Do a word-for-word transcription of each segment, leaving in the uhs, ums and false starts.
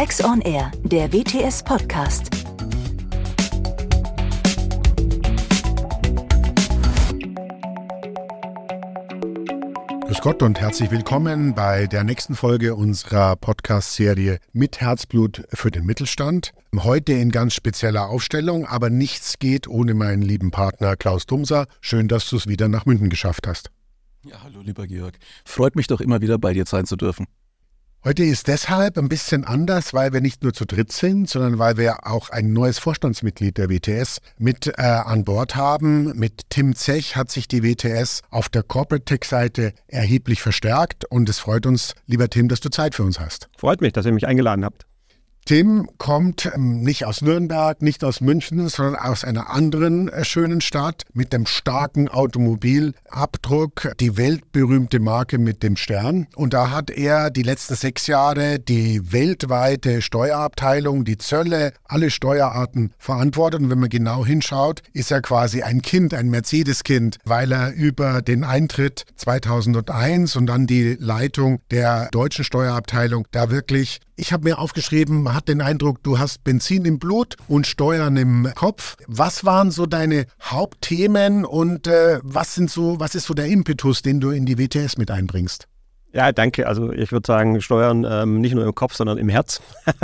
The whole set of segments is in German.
Tax on Air, der W T S-Podcast. Grüß Gott und herzlich willkommen bei der nächsten Folge unserer Podcast-Serie Mit Herzblut für den Mittelstand. Heute in ganz spezieller Aufstellung, aber nichts geht ohne meinen lieben Partner Klaus Dumser. Schön, dass du es wieder nach München geschafft hast. Ja, hallo lieber Georg. Freut mich doch immer wieder bei dir sein zu dürfen. Heute ist deshalb ein bisschen anders, weil wir nicht nur zu dritt sind, sondern weil wir auch ein neues Vorstandsmitglied der W T S mit äh, an Bord haben. Mit Tim Zech hat sich die W T S auf der Corporate Tech-Seite erheblich verstärkt und es freut uns, lieber Tim, dass du Zeit für uns hast. Freut mich, dass ihr mich eingeladen habt. Tim kommt ähm, nicht aus Nürnberg, nicht aus München, sondern aus einer anderen äh, schönen Stadt mit dem starken Automobilabdruck, die weltberühmte Marke mit dem Stern. Und da hat er die letzten sechs Jahre die weltweite Steuerabteilung, die Zölle, alle Steuerarten verantwortet. Und wenn man genau hinschaut, ist er quasi ein Kind, ein Mercedes-Kind, weil er über den Eintritt zweitausendeins und dann die Leitung der deutschen Steuerabteilung da wirklich... Ich habe mir aufgeschrieben, man hat den Eindruck, du hast Benzin im Blut und Steuern im Kopf. Was waren so deine Hauptthemen und äh, was sind so, was ist so der Impetus, den du in die W T S mit einbringst? Ja, danke. Also ich würde sagen, Steuern ähm, nicht nur im Kopf, sondern im Herz.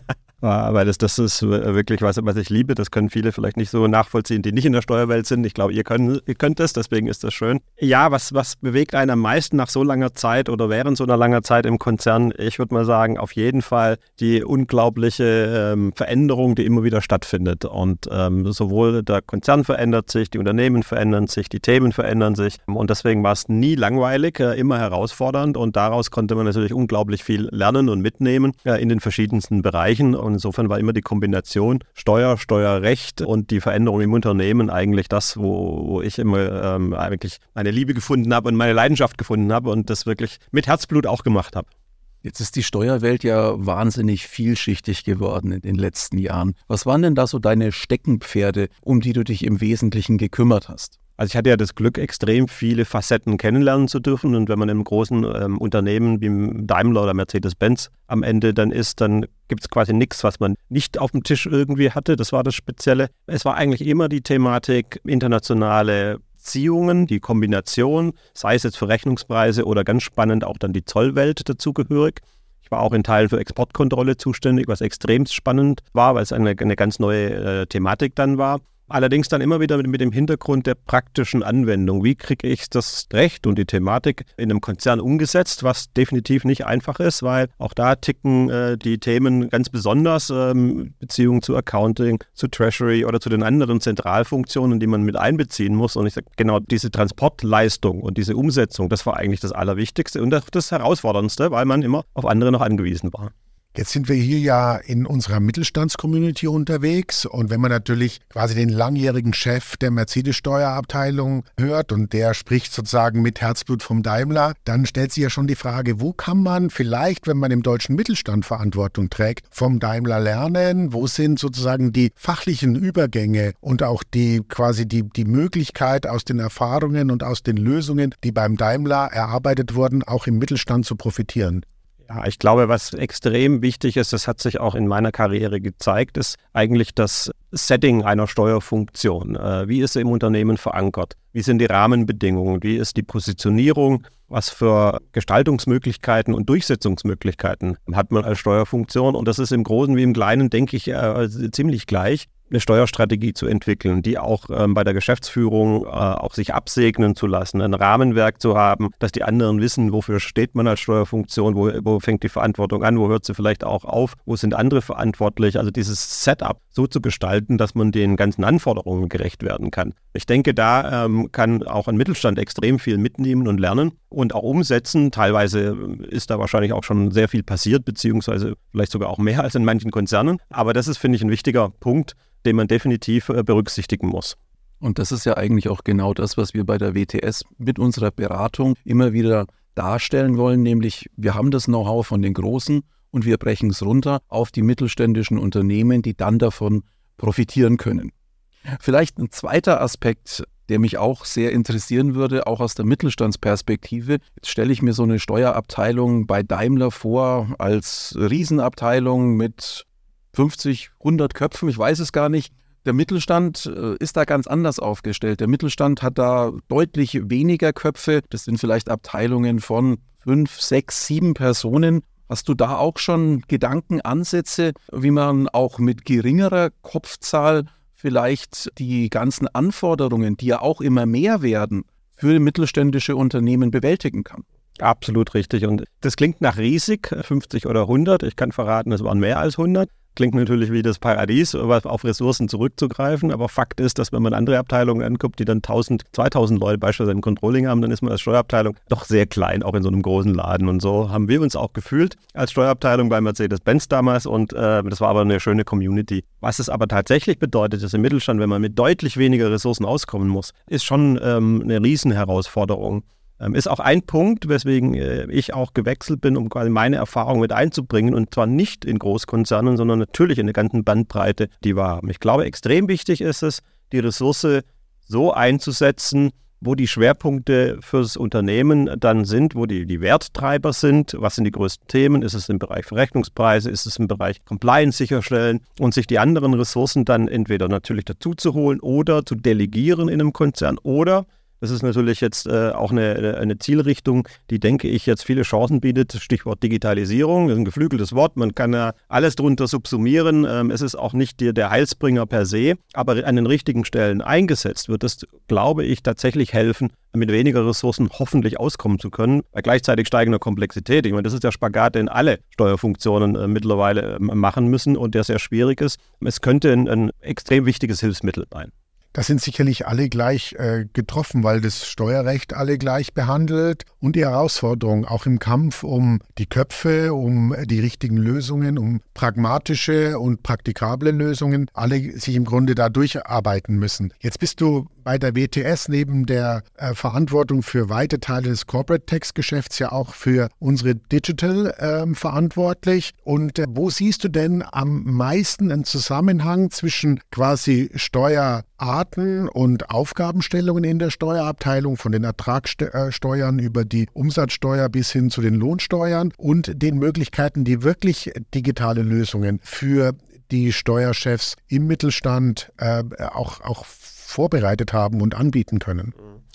Weil das, das ist wirklich was, was ich liebe. Das können viele vielleicht nicht so nachvollziehen, die nicht in der Steuerwelt sind. Ich glaube, ihr könnt, ihr könnt es, deswegen ist das schön. Ja, was, was bewegt einen am meisten nach so langer Zeit oder während so einer langen Zeit im Konzern? Ich würde mal sagen, auf jeden Fall die unglaubliche ähm, Veränderung, die immer wieder stattfindet. Und ähm, sowohl der Konzern verändert sich, die Unternehmen verändern sich, die Themen verändern sich. Und deswegen war es nie langweilig, äh, immer herausfordernd. Und daraus konnte man natürlich unglaublich viel lernen und mitnehmen äh, in den verschiedensten Bereichen. Und insofern war immer die Kombination Steuer, Steuerrecht und die Veränderung im Unternehmen eigentlich das, wo, wo ich immer ähm, eigentlich meine Liebe gefunden habe und meine Leidenschaft gefunden habe und das wirklich mit Herzblut auch gemacht habe. Jetzt ist die Steuerwelt ja wahnsinnig vielschichtig geworden in den letzten Jahren. Was waren denn da so deine Steckenpferde, um die du dich im Wesentlichen gekümmert hast? Also ich hatte ja das Glück, extrem viele Facetten kennenlernen zu dürfen und wenn man in einem großen ähm, Unternehmen wie Daimler oder Mercedes-Benz am Ende dann ist, dann gibt es quasi nichts, was man nicht auf dem Tisch irgendwie hatte. Das war das Spezielle. Es war eigentlich immer die Thematik internationale Beziehungen, die Kombination, sei es jetzt für Rechnungspreise oder ganz spannend auch dann die Zollwelt dazugehörig. Ich war auch in Teilen für Exportkontrolle zuständig, was extrem spannend war, weil es eine, eine ganz neue äh, Thematik dann war. Allerdings dann immer wieder mit, mit dem Hintergrund der praktischen Anwendung. Wie kriege ich das Recht und die Thematik in einem Konzern umgesetzt, was definitiv nicht einfach ist, weil auch da ticken äh, die Themen ganz besonders, ähm, Beziehungen zu Accounting, zu Treasury oder zu den anderen Zentralfunktionen, die man mit einbeziehen muss. Und ich sage, genau diese Transportleistung und diese Umsetzung, das war eigentlich das Allerwichtigste und das, das Herausforderndste, weil man immer auf andere noch angewiesen war. Jetzt sind wir hier ja in unserer Mittelstandscommunity unterwegs und wenn man natürlich quasi den langjährigen Chef der Mercedes-Steuerabteilung hört und der spricht sozusagen mit Herzblut vom Daimler, dann stellt sich ja schon die Frage, wo kann man vielleicht, wenn man im deutschen Mittelstand Verantwortung trägt, vom Daimler lernen? Wo sind sozusagen die fachlichen Übergänge und auch die quasi die, die Möglichkeit aus den Erfahrungen und aus den Lösungen, die beim Daimler erarbeitet wurden, auch im Mittelstand zu profitieren? Ja, ich glaube, was extrem wichtig ist, das hat sich auch in meiner Karriere gezeigt, ist eigentlich das Setting einer Steuerfunktion. Äh, wie ist sie im Unternehmen verankert? Wie sind die Rahmenbedingungen? Wie ist die Positionierung? Was für Gestaltungsmöglichkeiten und Durchsetzungsmöglichkeiten hat man als Steuerfunktion? Und das ist im Großen wie im Kleinen, denke ich, äh, ziemlich gleich. Eine Steuerstrategie zu entwickeln, die auch ähm, bei der Geschäftsführung äh, auch sich absegnen zu lassen, ein Rahmenwerk zu haben, dass die anderen wissen, wofür steht man als Steuerfunktion, wo, wo fängt die Verantwortung an, wo hört sie vielleicht auch auf, wo sind andere verantwortlich. Also dieses Setup so zu gestalten, dass man den ganzen Anforderungen gerecht werden kann. Ich denke, da ähm, kann auch ein Mittelstand extrem viel mitnehmen und lernen und auch umsetzen. Teilweise ist da wahrscheinlich auch schon sehr viel passiert, beziehungsweise vielleicht sogar auch mehr als in manchen Konzernen. Aber das ist, finde ich, ein wichtiger Punkt, den man definitiv äh, berücksichtigen muss. Und das ist ja eigentlich auch genau das, was wir bei der W T S mit unserer Beratung immer wieder darstellen wollen, nämlich wir haben das Know-how von den Großen und wir brechen es runter auf die mittelständischen Unternehmen, die dann davon profitieren können. Vielleicht ein zweiter Aspekt, der mich auch sehr interessieren würde, auch aus der Mittelstandsperspektive. Jetzt stelle ich mir so eine Steuerabteilung bei Daimler vor als Riesenabteilung mit fünfzig, hundert Köpfen, ich weiß es gar nicht. Der Mittelstand äh, ist da ganz anders aufgestellt. Der Mittelstand hat da deutlich weniger Köpfe. Das sind vielleicht Abteilungen von fünf, sechs, sieben Personen. Hast du da auch schon Gedankenansätze, wie man auch mit geringerer Kopfzahl vielleicht die ganzen Anforderungen, die ja auch immer mehr werden, für mittelständische Unternehmen bewältigen kann? Absolut richtig. Und das klingt nach riesig, fünfzig oder hundert. Ich kann verraten, es waren mehr als hundert. Klingt natürlich wie das Paradies, auf Ressourcen zurückzugreifen. Aber Fakt ist, dass wenn man andere Abteilungen anguckt, die dann tausend, zweitausend Leute beispielsweise im Controlling haben, dann ist man als Steuerabteilung doch sehr klein, auch in so einem großen Laden. Und so haben wir uns auch gefühlt als Steuerabteilung bei Mercedes-Benz damals. Und äh, das war aber eine schöne Community. Was es aber tatsächlich bedeutet, ist im Mittelstand, wenn man mit deutlich weniger Ressourcen auskommen muss, ist schon ähm, eine Riesenherausforderung. Ähm, ist auch ein Punkt, weswegen äh, ich auch gewechselt bin, um quasi meine Erfahrung mit einzubringen, und zwar nicht in Großkonzernen, sondern natürlich in der ganzen Bandbreite, die wir haben. Ich glaube, extrem wichtig ist es, die Ressource so einzusetzen, wo die Schwerpunkte fürs Unternehmen dann sind, wo die, die Werttreiber sind, was sind die größten Themen, ist es im Bereich Verrechnungspreise, ist es im Bereich Compliance sicherstellen, und sich die anderen Ressourcen dann entweder natürlich dazu zu holen oder zu delegieren in einem Konzern, oder das ist natürlich jetzt äh, auch eine, eine Zielrichtung, die, denke ich, jetzt viele Chancen bietet. Stichwort Digitalisierung, das ist ein geflügeltes Wort. Man kann ja alles drunter subsumieren. Ähm, es ist auch nicht der, der Heilsbringer per se, aber an den richtigen Stellen eingesetzt wird das, glaube ich, tatsächlich helfen, mit weniger Ressourcen hoffentlich auskommen zu können, bei gleichzeitig steigender Komplexität. Ich meine, das ist der Spagat, den alle Steuerfunktionen äh, mittlerweile äh, machen müssen und der sehr schwierig ist. Es könnte ein, ein extrem wichtiges Hilfsmittel sein. Da sind sicherlich alle gleich äh, getroffen, weil das Steuerrecht alle gleich behandelt, und die Herausforderung auch im Kampf um die Köpfe, um die richtigen Lösungen, um pragmatische und praktikable Lösungen, alle sich im Grunde da durcharbeiten müssen. Jetzt bist du bei der W T S neben der äh, Verantwortung für weite Teile des Corporate Tax Geschäfts ja auch für unsere Digital äh, verantwortlich. Und äh, wo siehst du denn am meisten einen Zusammenhang zwischen quasi Steuerarten und Aufgabenstellungen in der Steuerabteilung, von den Ertragssteuern über die Umsatzsteuer bis hin zu den Lohnsteuern, und den Möglichkeiten, die wirklich digitale Lösungen für die Steuerchefs im Mittelstand äh, auch, auch vorbereitet haben und anbieten können?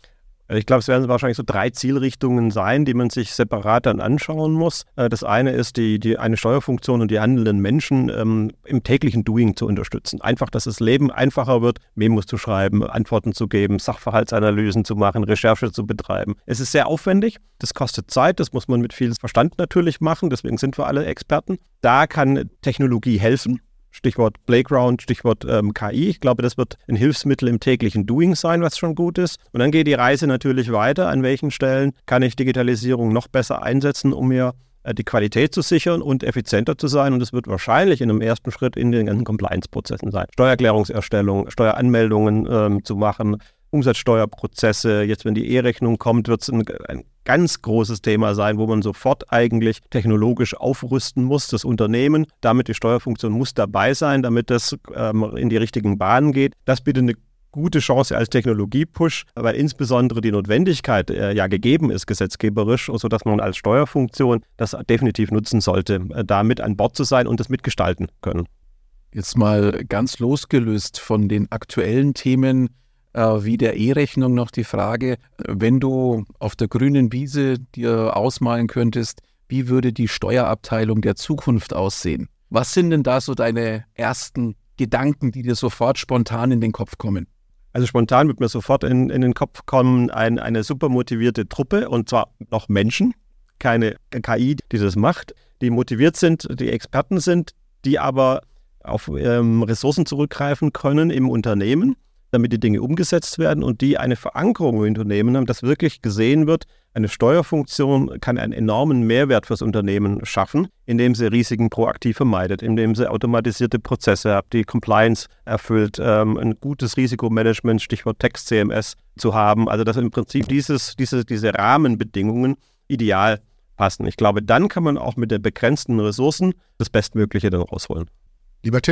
Ich glaube, es werden wahrscheinlich so drei Zielrichtungen sein, die man sich separat dann anschauen muss. Das eine ist, die, die eine Steuerfunktion und die handelnden Menschen ähm, im täglichen Doing zu unterstützen. Einfach, dass das Leben einfacher wird, Memos zu schreiben, Antworten zu geben, Sachverhaltsanalysen zu machen, Recherche zu betreiben. Es ist sehr aufwendig, das kostet Zeit, das muss man mit viel Verstand natürlich machen, deswegen sind wir alle Experten. Da kann Technologie helfen. Stichwort Playground, Stichwort ähm, K I. Ich glaube, das wird ein Hilfsmittel im täglichen Doing sein, was schon gut ist. Und dann geht die Reise natürlich weiter. An welchen Stellen kann ich Digitalisierung noch besser einsetzen, um mir äh, die Qualität zu sichern und effizienter zu sein? Und das wird wahrscheinlich in einem ersten Schritt in den ganzen Compliance-Prozessen sein. Steuererklärungserstellung, Steueranmeldungen ähm, zu machen, Umsatzsteuerprozesse. Jetzt, wenn die E-Rechnung kommt, wird es ein, ein ganz großes Thema sein, wo man sofort eigentlich technologisch aufrüsten muss. Das Unternehmen, damit die Steuerfunktion muss dabei sein, damit das ähm, in die richtigen Bahnen geht. Das bietet eine gute Chance als Technologie-Push, weil insbesondere die Notwendigkeit äh, ja gegeben ist, gesetzgeberisch, sodass man als Steuerfunktion das definitiv nutzen sollte, äh, da mit an Bord zu sein und das mitgestalten können. Jetzt mal ganz losgelöst von den aktuellen Themen, wie der E-Rechnung, noch die Frage, wenn du auf der grünen Wiese dir ausmalen könntest, wie würde die Steuerabteilung der Zukunft aussehen? Was sind denn da so deine ersten Gedanken, die dir sofort spontan in den Kopf kommen? Also spontan wird mir sofort in, in den Kopf kommen, ein, eine super motivierte Truppe, und zwar noch Menschen, keine K I, die das macht, die motiviert sind, die Experten sind, die aber auf ähm, Ressourcen zurückgreifen können im Unternehmen, damit die Dinge umgesetzt werden, und die eine Verankerung im Unternehmen haben, dass wirklich gesehen wird, eine Steuerfunktion kann einen enormen Mehrwert fürs Unternehmen schaffen, indem sie Risiken proaktiv vermeidet, indem sie automatisierte Prozesse hat, die Compliance erfüllt, ähm, ein gutes Risikomanagement, Stichwort Tax C M S zu haben. Also dass im Prinzip dieses, diese, diese Rahmenbedingungen ideal passen. Ich glaube, dann kann man auch mit den begrenzten Ressourcen das Bestmögliche dann rausholen. Lieber Tim,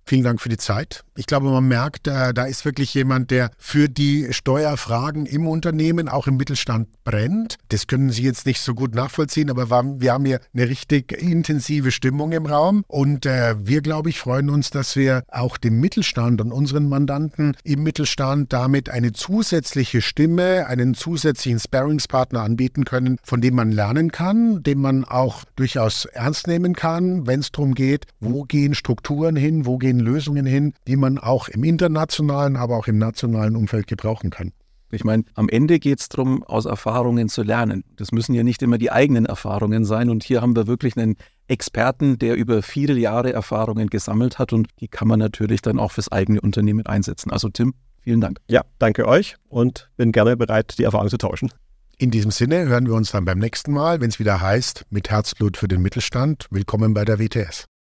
Vielen Dank für die Zeit. Ich glaube, man merkt, da, da ist wirklich jemand, der für die Steuerfragen im Unternehmen, auch im Mittelstand brennt. Das können Sie jetzt nicht so gut nachvollziehen, aber wir haben hier eine richtig intensive Stimmung im Raum. Und äh, wir, glaube ich, freuen uns, dass wir auch dem Mittelstand und unseren Mandanten im Mittelstand damit eine zusätzliche Stimme, einen zusätzlichen Sparringspartner anbieten können, von dem man lernen kann, den man auch durchaus ernst nehmen kann, wenn es darum geht, wo gehen Strukturen hin, wo gehen Lösungen hin, die man auch im internationalen, aber auch im nationalen Umfeld gebrauchen kann. Ich meine, am Ende geht es darum, aus Erfahrungen zu lernen. Das müssen ja nicht immer die eigenen Erfahrungen sein. Und hier haben wir wirklich einen Experten, der über viele Jahre Erfahrungen gesammelt hat. Und die kann man natürlich dann auch fürs eigene Unternehmen einsetzen. Also Tim, vielen Dank. Ja, danke euch und bin gerne bereit, die Erfahrung zu tauschen. In diesem Sinne hören wir uns dann beim nächsten Mal, wenn es wieder heißt, mit Herzblut für den Mittelstand. Willkommen bei der W T S.